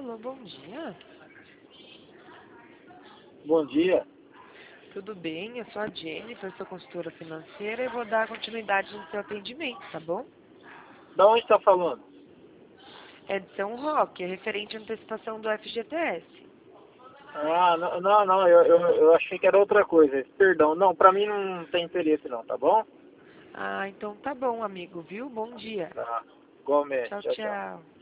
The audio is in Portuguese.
Alô, bom dia. Bom dia. Tudo bem? Eu sou a Jennifer, sou consultora financeira e vou dar continuidade no seu atendimento, tá bom? Da onde está falando? É de São Roque, é referente à antecipação do FGTS. Ah, não, eu achei que era outra coisa. Perdão, não, pra mim não tem interesse não, tá bom? Ah, então tá bom, amigo, viu? Bom dia. Tá, igualmente. Tchau, Tchau, tchau. tchau.